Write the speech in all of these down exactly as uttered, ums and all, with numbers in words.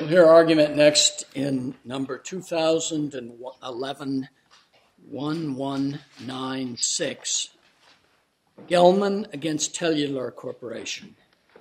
We'll hear argument next in number two thousand eleven dash eleven ninety-six, Gelman against Telular Corporation.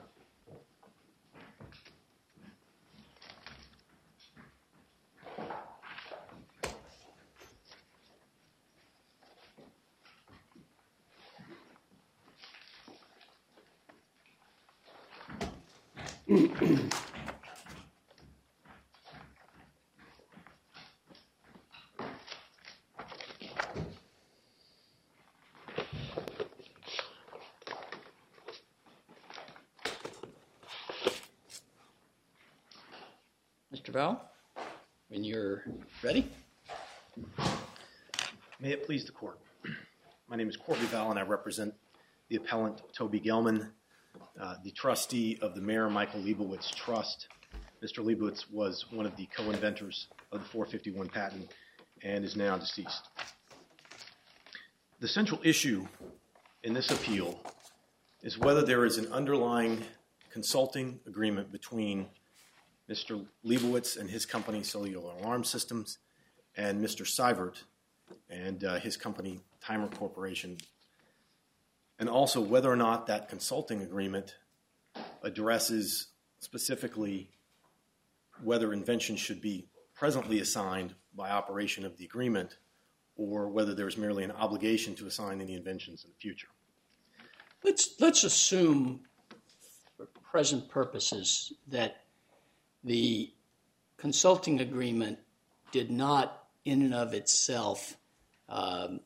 Mister Val, when you're ready. May it please the court. My name is Corby Val and I represent the appellant Toby Gelman, uh, the trustee of the Mayor Michael Leibowitz Trust. Mister Leibowitz was one of the co-inventors of the four fifty-one patent and is now deceased. The central issue in this appeal is whether there is an underlying consulting agreement between Mister Leibowitz and his company, Cellular Alarm Systems, and Mister Seivert and uh, his company, Timer Corporation, and also whether or not that consulting agreement addresses specifically whether invention should be presently assigned by operation of the agreement or whether there's merely an obligation to assign any inventions in the future. Let's, let's assume, for present purposes, that the consulting agreement did not, in and of itself, um,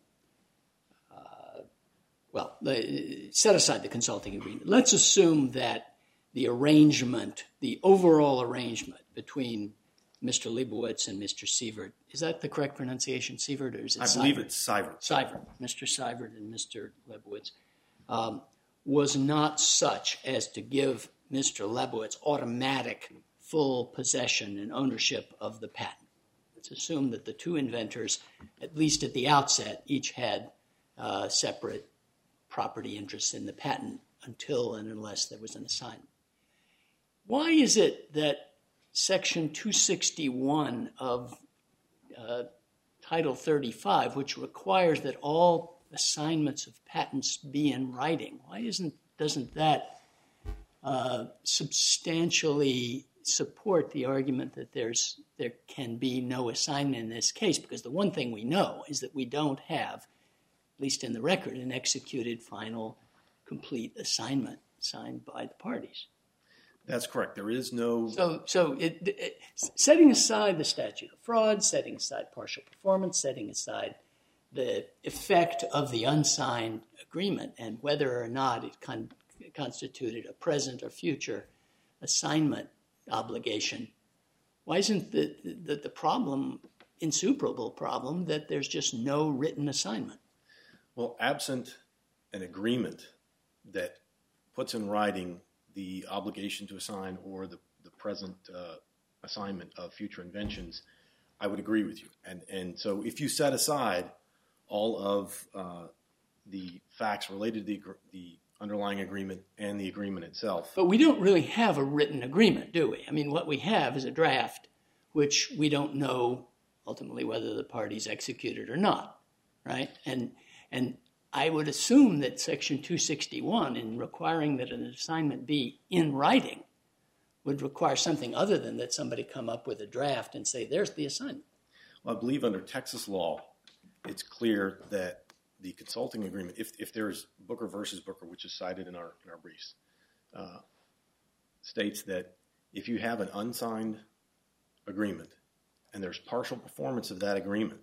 uh, well, set aside the consulting agreement. Let's assume that the arrangement, the overall arrangement between Mister Leibowitz and Mister Seivert, is that the correct pronunciation, Seivert, or is it I Seivert? believe it's Seivert. Seivert, Mister Seivert and Mister Leibowitz, um, was not such as to give Mister Leibowitz automatic full possession and ownership of the patent. Let's assume that the two inventors, at least at the outset, each had uh, separate property interests in the patent until and unless there was an assignment. Why is it that Section two sixty-one of uh, Title thirty-five, which requires that all assignments of patents be in writing, why isn't doesn't that uh, substantially support the argument that there's there can be no assignment in this case? Because the one thing we know is that we don't have, at least in the record, an executed final complete assignment signed by the parties. That's correct. There is no... So, so it, it, setting aside the statute of fraud, setting aside partial performance, setting aside the effect of the unsigned agreement and whether or not it con- constituted a present or future assignment obligation, why isn't the, the, the problem, insuperable problem, that there's just no written assignment? Well, absent an agreement that puts in writing the obligation to assign or the, the present uh, assignment of future inventions, I would agree with you. And, and so if you set aside all of uh, the facts related to the, the underlying agreement and the agreement itself. But we don't really have a written agreement, do we? I mean, what we have is a draft, which we don't know ultimately whether the parties executed or not, right? And and I would assume that Section two sixty-one, in requiring that an assignment be in writing, would require something other than that somebody come up with a draft and say, there's the assignment. Well, I believe under Texas law, it's clear that the consulting agreement, if, if there's Booker versus Booker, which is cited in our, in our briefs, uh, states that if you have an unsigned agreement and there's partial performance of that agreement,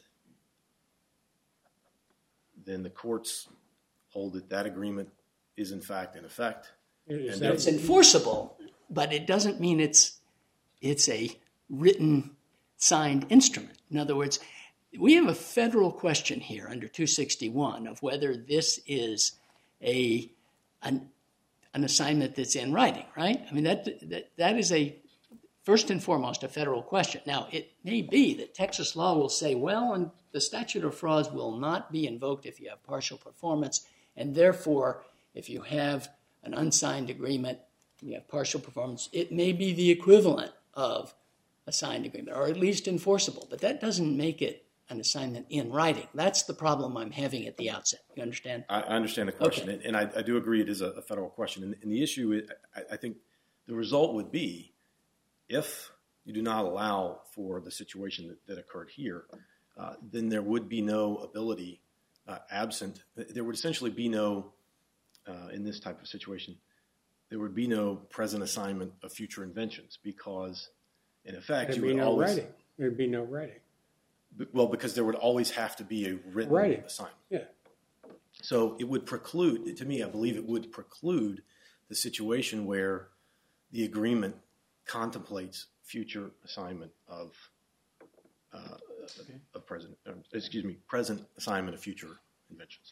then the courts hold that that agreement is in fact in effect. And it's enforceable, but it doesn't mean it's it's a written, signed instrument. In other words, we have a federal question here under two sixty-one of whether this is a an, an assignment that's in writing, right? I mean, that, that that is a, first and foremost, a federal question. Now, it may be that Texas law will say, well, and the statute of frauds will not be invoked if you have partial performance, and therefore, if you have an unsigned agreement, you have partial performance, it may be the equivalent of assigned agreement, or at least enforceable. But that doesn't make it an assignment in writing. That's the problem I'm having at the outset. You understand? I, I understand the question, Okay. and I, I do agree it is a, a federal question. And, and the issue, is, I, I think the result would be if you do not allow for the situation that, that occurred here, uh, then there would be no ability uh, absent. There would essentially be no, uh, in this type of situation, there would be no present assignment of future inventions because, in effect, There'd you be would no always... writing. There'd be no writing. Well, because there would always have to be a written Writing. assignment. Yeah. So it would preclude, to me, I believe it would preclude the situation where the agreement contemplates future assignment of uh, okay. of present, uh, excuse me, present assignment of future inventions.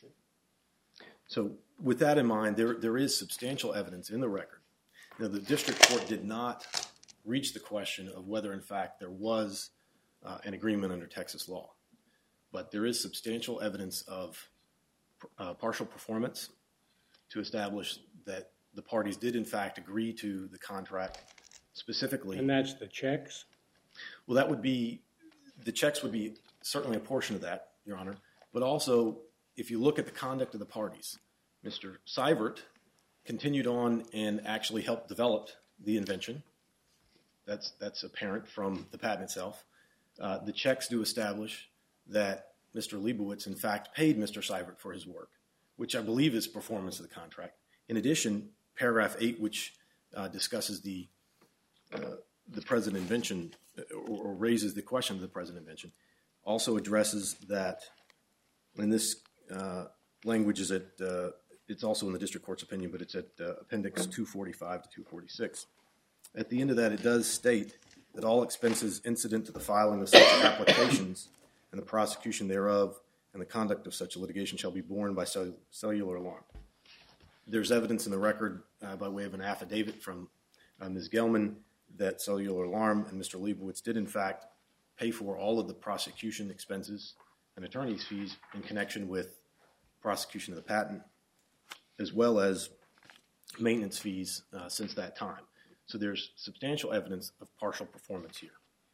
So with that in mind, there there is substantial evidence in the record. Now, the district court did not reach the question of whether, in fact, there was uh, an agreement under Texas law, but there is substantial evidence of uh, partial performance to establish that the parties did, in fact, agree to the contract specifically. And that's the checks? Well, that would be, the checks would be certainly a portion of that, Your Honor. But also, if you look at the conduct of the parties, Mister Seibert continued on and actually helped develop the invention. That's, that's apparent from the patent itself. Uh, the checks do establish that Mister Leibowitz, in fact, paid Mister Seibert for his work, which I believe is performance of the contract. In addition, paragraph eight, which uh, discusses the uh, the present invention or, or raises the question of the present invention, also addresses that. And this uh, language is at uh, it's also in the district court's opinion, but it's at uh, appendix two forty-five to two forty-six. At the end of that, it does state that all expenses incident to the filing of such applications and the prosecution thereof and the conduct of such litigation shall be borne by cell- cellular alarm. There's evidence in the record uh, by way of an affidavit from uh, Miz Gelman that Cellular Alarm and Mister Leibowitz did, in fact, pay for all of the prosecution expenses and attorney's fees in connection with prosecution of the patent, as well as maintenance fees uh, since that time. So there's substantial evidence of partial performance here.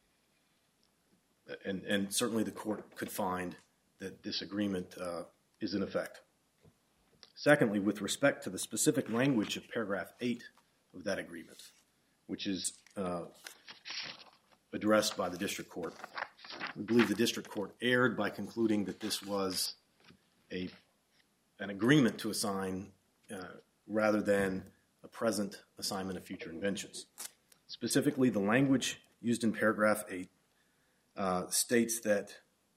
And, and certainly the court could find that this agreement uh, is in effect. Secondly, with respect to the specific language of paragraph eight of that agreement, which is uh, addressed by the district court, we believe the district court erred by concluding that this was a an agreement to assign uh, rather than a present assignment of future inventions. Specifically, the language used in paragraph eight uh, states that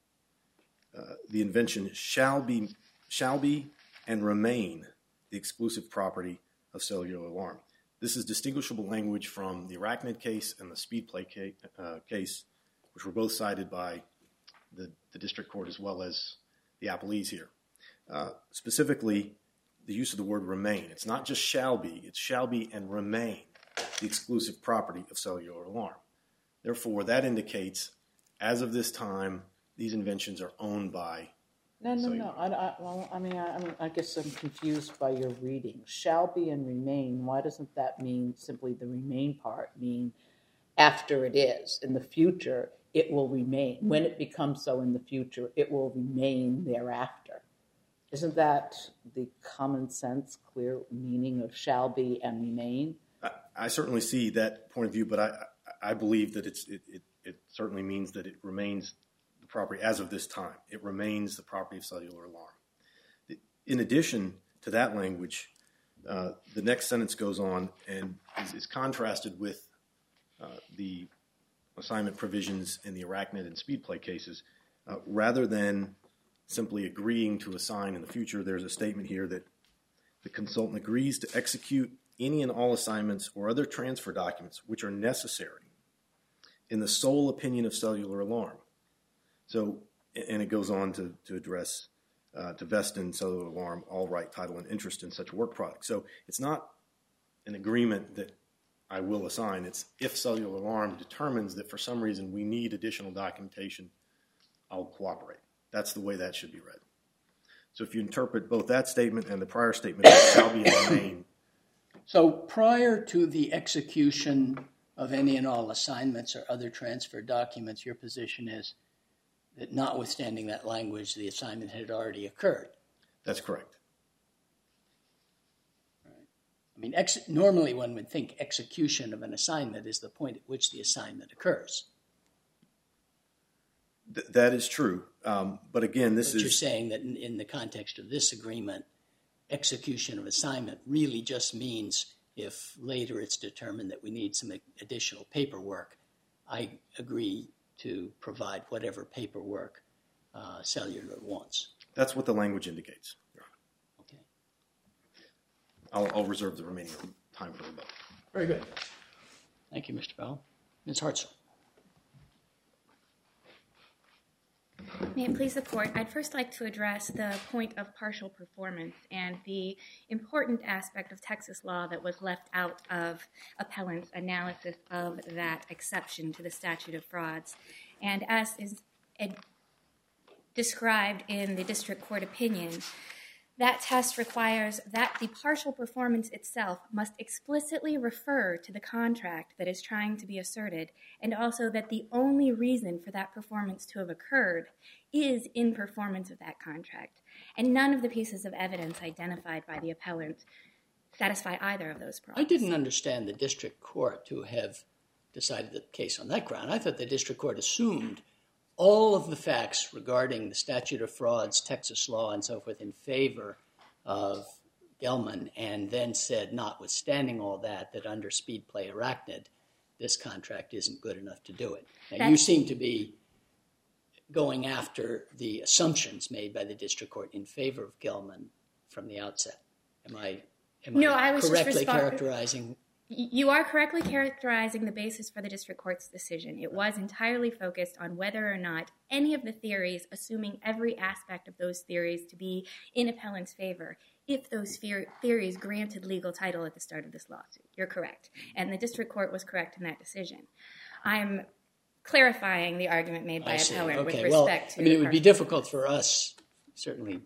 uh, the invention shall be shall be and remain the exclusive property of Cellular Alarm. This is distinguishable language from the Arachnid case and the Speedplay case, uh, case which were both cited by the, the district court as well as the appellees here. Uh, specifically, the use of the word remain. It's not just shall be, it's shall be and remain the exclusive property of Cellular Alarm. Therefore, that indicates, as of this time, these inventions are owned by No, no, So no. I, I, well, I mean, I, I mean, I guess I'm confused by your reading. Shall be and remain. Why doesn't that mean simply the remain part mean after it is in the future? It will remain when it becomes so in the future. It will remain thereafter. Isn't that the common sense, clear meaning of shall be and remain? I, I certainly see that point of view, but I, I believe that it's it, it, it certainly means that it remains the property as of this time. It remains the property of Cellular Alarm. In addition to that language, uh, the next sentence goes on and is, is contrasted with uh, the assignment provisions in the Arachnid and Speedplay cases. Uh, rather than simply agreeing to assign in the future, there's a statement here that the consultant agrees to execute any and all assignments or other transfer documents which are necessary in the sole opinion of Cellular Alarm. So, and it goes on to, to address, uh, to vest in Cellular Alarm all right, title, and interest in such work product. So it's not an agreement that I will assign. It's if Cellular Alarm determines that for some reason we need additional documentation, I'll cooperate. That's the way that should be read. So if you interpret both that statement and the prior statement, it shall be in the main. So prior to the execution of any and all assignments or other transfer documents, your position is that notwithstanding that language, the assignment had already occurred. That's correct. I mean, ex- normally one would think execution of an assignment is the point at which the assignment occurs. Th- that is true. Um, but again, this but is... You're saying that in, in the context of this agreement, execution of assignment really just means if later it's determined that we need some additional paperwork, I agree to provide whatever paperwork uh, Cellular wants. That's what the language indicates. Okay. I'll, I'll reserve the remaining time for rebuttal. Very good. Thank you, Mister Bell. Miz Hartzell. May it please the Court, I'd first like to address the point of partial performance and the important aspect of Texas law that was left out of appellant's analysis of that exception to the statute of frauds. And as is ed- described in the district court opinion, that test requires that the partial performance itself must explicitly refer to the contract that is trying to be asserted, and also that the only reason for that performance to have occurred is in performance of that contract. And none of the pieces of evidence identified by the appellant satisfy either of those prongs. I didn't understand the district court to have decided the case on that ground. I thought the district court assumed all of the facts regarding the statute of frauds, Texas law, and so forth in favor of Gelman, and then said, notwithstanding all that, that under Speed Play Arachnid, this contract isn't good enough to do it. Now, That's... you seem to be going after the assumptions made by the district court in favor of Gelman from the outset. Am I, am no, I, I was correctly just respond- characterizing? You are correctly characterizing the basis for the district court's decision. It was entirely focused on whether or not any of the theories, assuming every aspect of those theories to be in appellant's favor, if those fear- theories granted legal title at the start of this lawsuit. You're correct. And the district court was correct in that decision. I'm clarifying the argument made by appellant okay. with well, respect to... I mean, it would be difficult for us, certainly.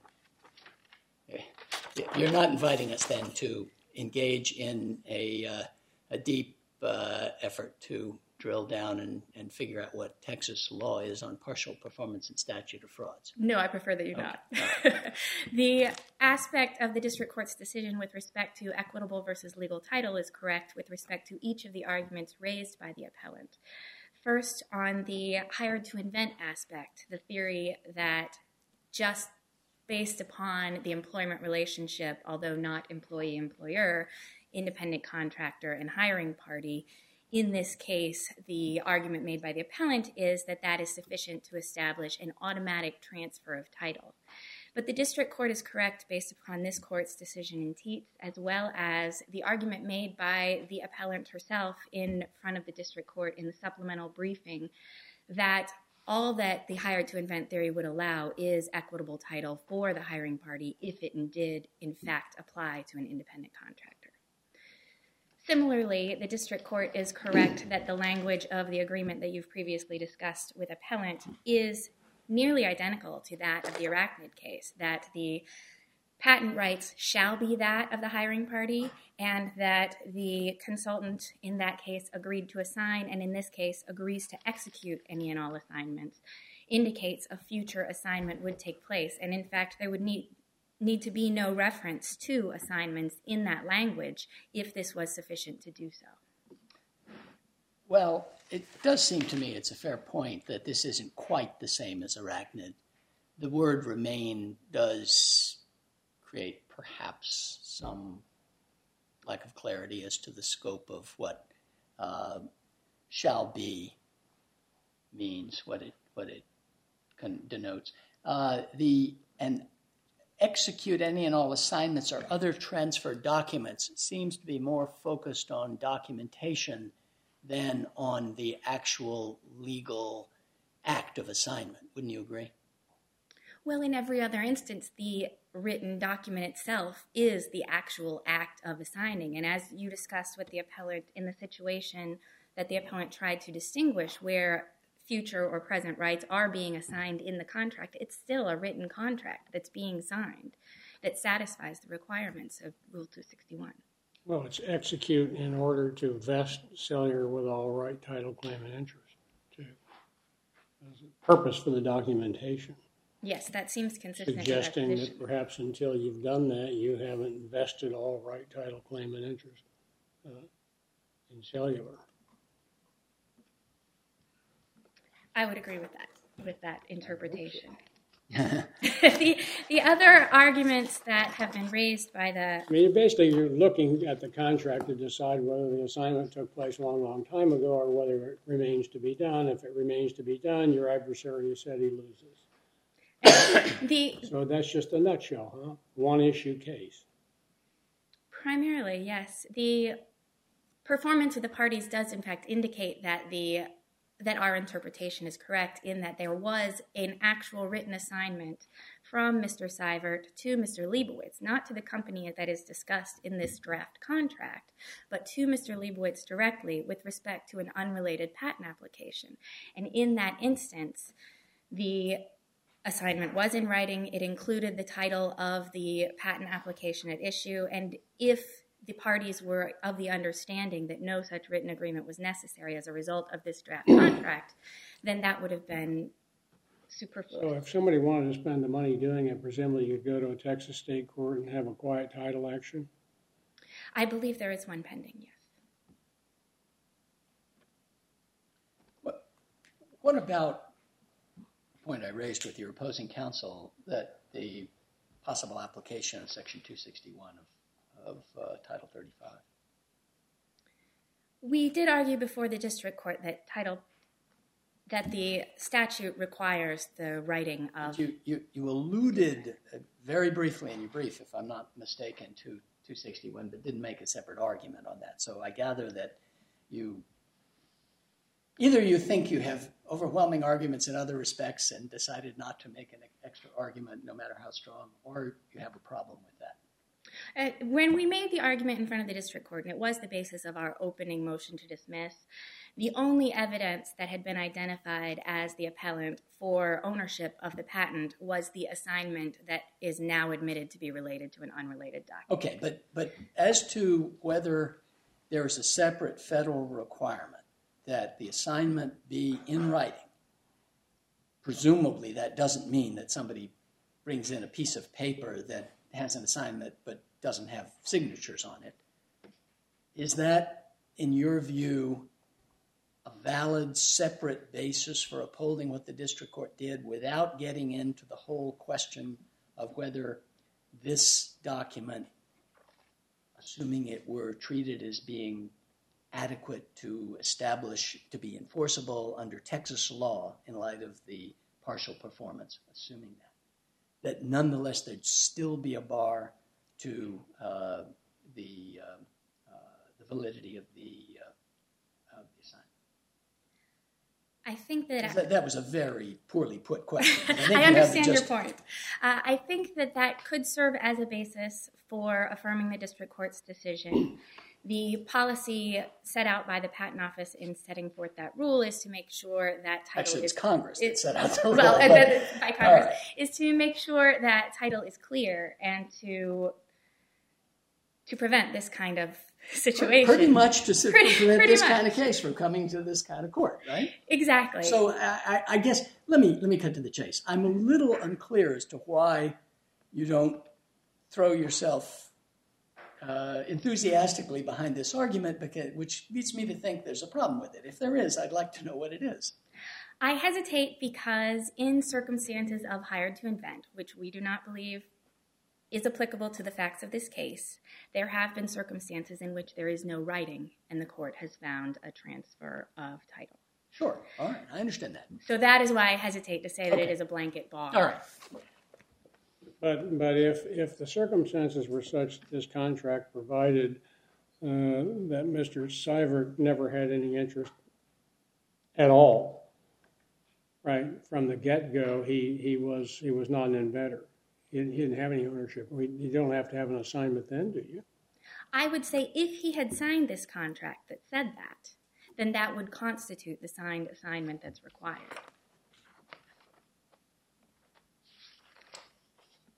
You're not inviting us then to engage in a, uh, a deep uh, effort to drill down and, and figure out what Texas law is on partial performance and statute of frauds. No, I prefer that you okay. not. The aspect of the district court's decision with respect to equitable versus legal title is correct with respect to each of the arguments raised by the appellant. First, on the hired to invent aspect, the theory that just based upon the employment relationship, although not employee-employer, independent contractor and hiring party, in this case, the argument made by the appellant is that that is sufficient to establish an automatic transfer of title. But the district court is correct based upon this court's decision in Teets, as well as the argument made by the appellant herself in front of the district court in the supplemental briefing, that all that the hired to invent theory would allow is equitable title for the hiring party if it did, in fact, apply to an independent contractor. Similarly, the district court is correct that the language of the agreement that you've previously discussed with appellant is nearly identical to that of the Arachnid case, that the patent rights shall be that of the hiring party, and that the consultant in that case agreed to assign, and in this case agrees to execute any and all assignments, indicates a future assignment would take place. And in fact, there would need, need to be no reference to assignments in that language if this was sufficient to do so. Well, it does seem to me it's a fair point that this isn't quite the same as Arachnid. The word remain does create perhaps some lack of clarity as to the scope of what uh, shall be means, what it what it con- denotes. Uh, the and execute any and all assignments or other transfer documents seems to be more focused on documentation than on the actual legal act of assignment. Wouldn't you agree? Well, in every other instance, the written document itself is the actual act of assigning. And as you discussed with the appellant in the situation that the appellant tried to distinguish where future or present rights are being assigned in the contract, it's still a written contract that's being signed that satisfies the requirements of Rule two sixty-one. Well, it's execute in order to vest Cellular with all right, title, claim, and interest, too. There's a purpose for the documentation. Yes, that seems consistent Suggesting with our that perhaps until you've done that, you haven't vested all right, title, claim, and interest uh, in Cellular. I would agree with that, with that interpretation. the, the other arguments that have been raised by the... I mean, basically, you're looking at the contract to decide whether the assignment took place a long, long time ago or whether it remains to be done. If it remains to be done, your adversary has said he loses. the, So that's just a nutshell, huh? One issue case. Primarily, yes. The performance of the parties does, in fact, indicate that the that our interpretation is correct in that there was an actual written assignment from Mister Seivert to Mister Leibowitz, not to the company that is discussed in this draft contract, but to Mister Leibowitz directly with respect to an unrelated patent application. And in that instance, the assignment was in writing. It included the title of the patent application at issue, and if the parties were of the understanding that no such written agreement was necessary as a result of this draft contract, then that would have been superfluous. So if somebody wanted to spend the money doing it, presumably you'd go to a Texas state court and have a quiet title action? I believe there is one pending, yes. What, what about the point I raised with your opposing counsel that the possible application of Section two sixty-one of of uh, Title thirty-five? We did argue before the district court that title that the statute requires the writing of... You, you, you alluded uh, very briefly in your brief, if I'm not mistaken, to two sixty-one, but didn't make a separate argument on that. So I gather that you either you think you have overwhelming arguments in other respects and decided not to make an extra argument no matter how strong, or you have a problem with that. Uh, when we made the argument in front of the district court, and it was the basis of our opening motion to dismiss, the only evidence that had been identified as the appellant for ownership of the patent was the assignment that is now admitted to be related to an unrelated document. Okay, but, but as to whether there is a separate federal requirement that the assignment be in writing, presumably that doesn't mean that somebody brings in a piece of paper that has an assignment but doesn't have signatures on it. Is that, in your view, a valid separate basis for upholding what the district court did without getting into the whole question of whether this document, assuming it were treated as being adequate to establish, to be enforceable under Texas law in light of the partial performance, assuming that, that nonetheless there'd still be a bar to uh, the, uh, uh, the validity of the, uh, of the assignment? I think that... that... That was a very poorly put question. I, think I you understand just... your point. Uh, I think that that could serve as a basis for affirming the district court's decision. The policy set out by the Patent Office in setting forth that rule is to make sure that title Actually, it's is... Congress that set out the rule. Well, and then it's by Congress, right. is to make sure that title is clear and to to prevent this kind of situation. Pretty much to sit, pretty, prevent pretty this much. kind of case from coming to this kind of court, right? Exactly. So I, I, I guess, let me, let me cut to the chase. I'm a little unclear as to why you don't throw yourself Uh, enthusiastically behind this argument, because, which leads me to think there's a problem with it. If there is, I'd like to know what it is. I hesitate because in circumstances of hired to invent, which we do not believe is applicable to the facts of this case, there have been circumstances in which there is no writing and the court has found a transfer of title. Sure. All right. I understand that. So that is why I hesitate to say that Okay. it is a blanket bar. All right. But but if, if the circumstances were such that this contract provided uh, that Mister Seivert never had any interest at all, right, from the get-go, he, he was he was not an inventor. He, he didn't have any ownership. You don't have to have an assignment then, do you? I would say if he had signed this contract that said that, then that would constitute the signed assignment that's required.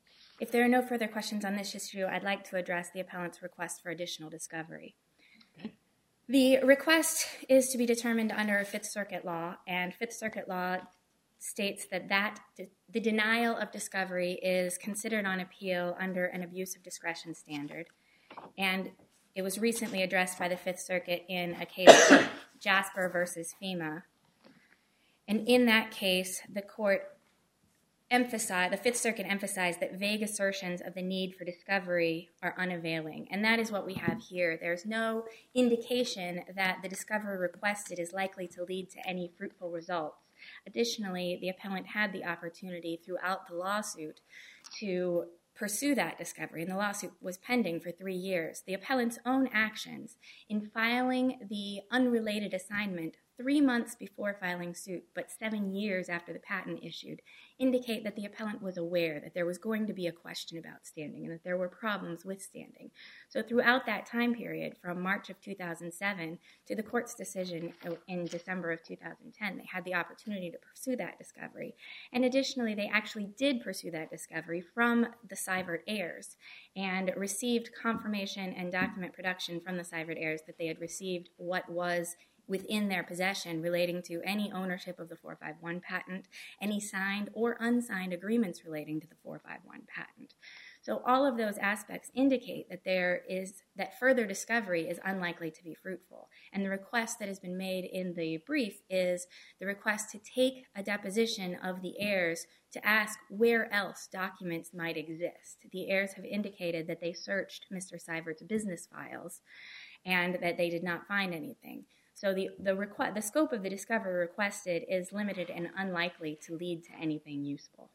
If there are no further questions on this issue, I'd like to address the appellant's request for additional discovery. Okay. The request is to be determined under Fifth Circuit law, and Fifth Circuit law states that, that the denial of discovery is considered on appeal under an abuse of discretion standard. And it was recently addressed by the Fifth Circuit in a case of Jasper versus FEMA. And in that case, the court emphasized, the Fifth Circuit emphasized that vague assertions of the need for discovery are unavailing. And that is what we have here. There's no indication that the discovery requested is likely to lead to any fruitful results. Additionally, the appellant had the opportunity throughout the lawsuit to pursue that discovery, and the lawsuit was pending for three years. The appellant's own actions in filing the unrelated assignment three months before filing suit, but seven years after the patent issued, indicate that the appellant was aware that there was going to be a question about standing and that there were problems with standing. So throughout that time period, from March of two thousand seven to the court's decision in December of two thousand ten, they had the opportunity to pursue that discovery. And additionally, they actually did pursue that discovery from the Seibert heirs and received confirmation and document production from the Seibert heirs that they had received what was within their possession relating to any ownership of the four five one patent, any signed or unsigned agreements relating to the four five one patent. So all of those aspects indicate that there is that further discovery is unlikely to be fruitful. And the request that has been made in the brief is the request to take a deposition of the heirs to ask where else documents might exist. The heirs have indicated that they searched Mister Seibert's business files and that they did not find anything. So the, the, requ- the scope of the discovery requested is limited and unlikely to lead to anything useful.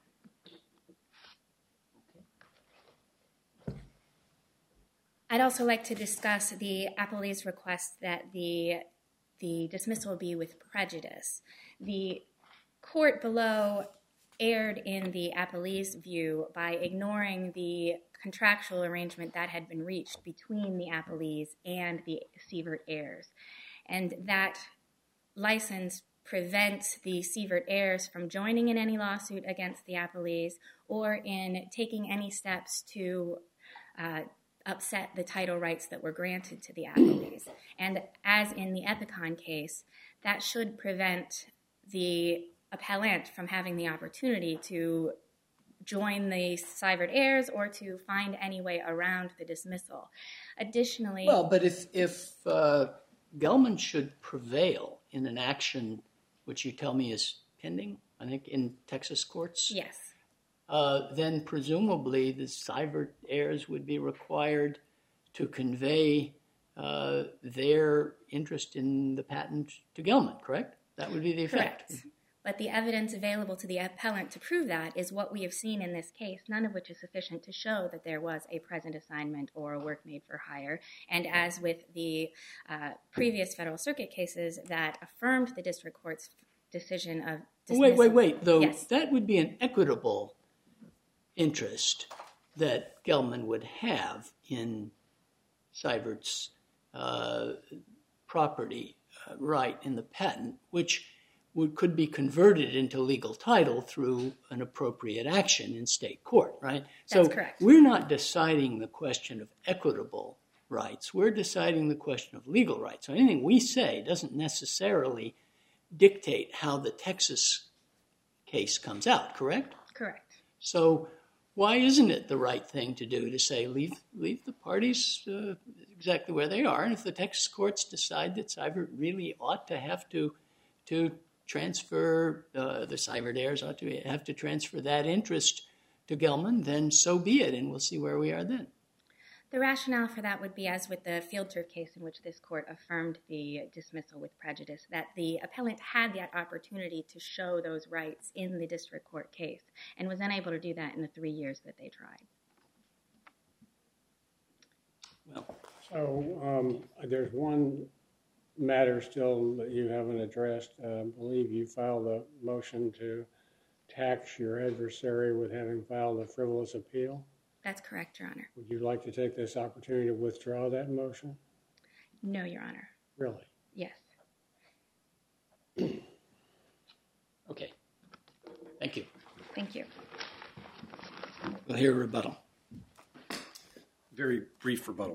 I'd also like to discuss the appellee's request that the, the dismissal be with prejudice. The court below erred in the appellee's view by ignoring the contractual arrangement that had been reached between the appellees and the Seibert heirs. And that license prevents the Seibert heirs from joining in any lawsuit against the appellees or in taking any steps to uh, upset the title rights that were granted to the appellees. And as in the Ethicon case, that should prevent the appellant from having the opportunity to join the Seibert heirs or to find any way around the dismissal. Additionally... Well, but if... if uh... Gelman should prevail in an action which you tell me is pending, I think, in Texas courts. Yes. Uh, then presumably the Seibert heirs would be required to convey uh, their interest in the patent to Gelman, correct? That would be the effect. Correct. But the evidence available to the appellant to prove that is what we have seen in this case, none of which is sufficient to show that there was a present assignment or a work made for hire. And as with the uh, previous Federal Circuit cases that affirmed the district court's decision of dismissal. Wait, wait, wait. Though yes. That would be an equitable interest that Gelman would have in Seibert's uh, property uh, right in the patent, which would, could be converted into legal title through an appropriate action in state court, right? That's so correct. We're not deciding the question of equitable rights. We're deciding the question of legal rights. So anything we say doesn't necessarily dictate how the Texas case comes out, correct? Correct. So why isn't it the right thing to do to say leave leave the parties uh, exactly where they are? And if the Texas courts decide that Seibert really ought to have to to transfer, uh, the Seibert heirs ought to have to transfer that interest to Gelman, then so be it, and we'll see where we are then. The rationale for that would be, as with the Field Turf case in which this court affirmed the dismissal with prejudice, that the appellant had that opportunity to show those rights in the district court case and was unable to do that in the three years that they tried. Well, so um, there's one matter still that you haven't addressed. Uh, I believe you filed a motion to tax your adversary with having filed a frivolous appeal. That's correct, Your Honor. Would you like to take this opportunity to withdraw that motion? No, Your Honor. Really? Yes. okay. Thank you. Thank you. We'll hear a rebuttal. Very brief rebuttal.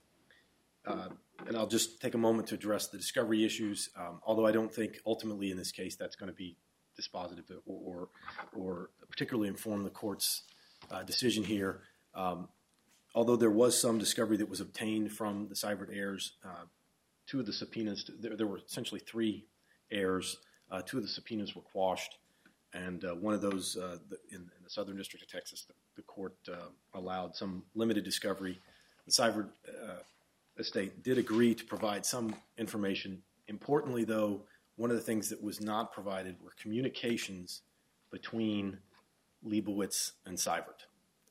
Uh, and I'll just take a moment to address the discovery issues, um, although I don't think ultimately in this case that's going to be dispositive or, or, or particularly inform the court's uh, decision here. Um, although there was some discovery that was obtained from the Seibert heirs, uh, two of the subpoenas, there, there were essentially three heirs, uh, two of the subpoenas were quashed, and uh, one of those uh, the, in, in the Southern District of Texas, the, the court uh, allowed some limited discovery. The Seibert uh, estate did agree to provide some information. Importantly, though, one of the things that was not provided were communications between Leibowitz and Seibert.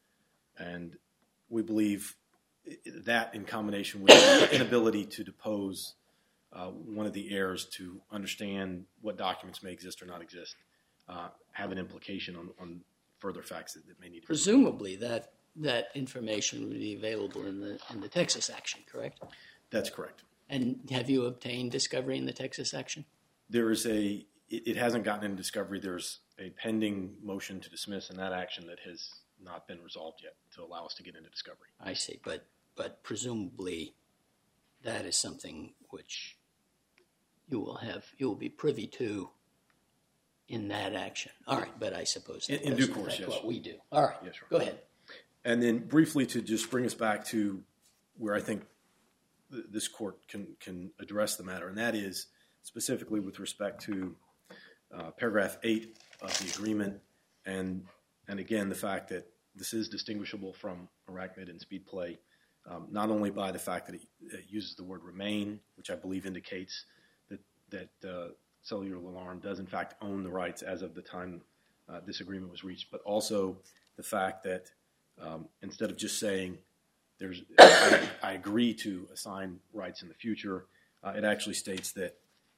And we believe that in combination with the inability to depose uh, one of the heirs to understand what documents may exist or not exist uh, have an implication on, on further facts that, that may need to be. Presumably that that information would be available in the in the Texas action, correct? That's correct. And have you obtained discovery in the Texas action? There is a, it, it hasn't gotten into discovery. There's a pending motion to dismiss in that action that has not been resolved yet to allow us to get into discovery. I see, but but presumably that is something which you will have, you will be privy to in that action. All right, but I suppose that in, in doesn't due course, affect yes. what we do. All right, yes, sure. Go ahead. And then briefly to just bring us back to where I think th- this court can can address the matter, and that is specifically with respect to uh, paragraph eight of the agreement, and and again the fact that this is distinguishable from Arachnid and Speed Play, um, not only by the fact that it, it uses the word remain, which I believe indicates that that uh, Cellular Alarm does in fact own the rights as of the time uh, this agreement was reached, but also the fact that um, instead of just saying there's I, I agree to assign rights in the future, uh, it actually states that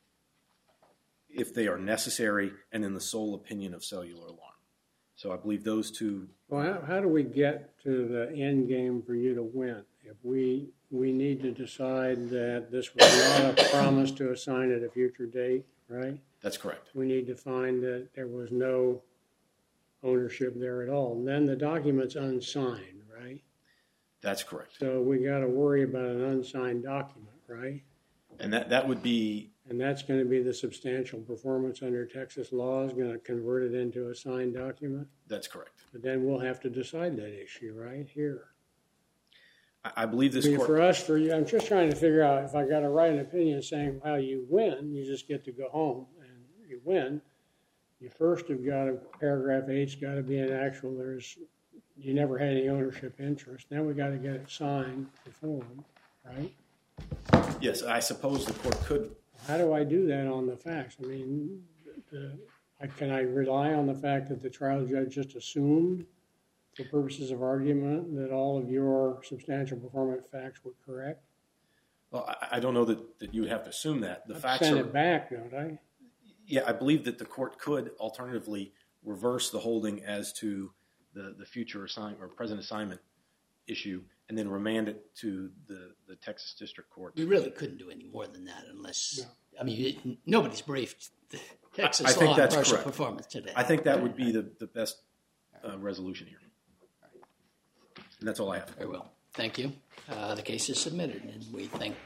if they are necessary and in the sole opinion of Cellular Alarm. So I believe those two. Well, how, how do we get to the end game for you to win? If we we need to decide that this was not a promise to assign at a future date, right? That's correct. We need to find that there was no ownership there at all. And then the document's unsigned, right? That's correct. So we got to worry about an unsigned document, right? And that, that would be... And that's going to be the substantial performance under Texas law is going to convert it into a signed document? That's correct. But then we'll have to decide that issue right here. I, I believe this I mean, court... for us, for you, I'm just trying to figure out if I got to write an opinion saying how you win, you just get to go home and you win. You first have got to, paragraph eight's got to be an actual, there's, you never had any ownership interest. Now we got to get it signed, performed, right? Yes, I suppose the court could... How do I do that on the facts? I mean, the, I, can I rely on the fact that the trial judge just assumed, for purposes of argument, that all of your substantial performance facts were correct? Well, I, I don't know that, that you would have to assume that. The I'd facts send are... it back, don't I? Yeah, I believe that the court could alternatively reverse the holding as to the, the future assign or present assignment issue and then remand it to the, the Texas District Court. We really couldn't do any more than that unless, No. I mean, it, nobody's briefed the Texas I, I think law on that's partial correct. performance today. I think that would be the, the best uh, resolution here. And that's all I have. Very well. Thank you. Uh, the case is submitted, and we thank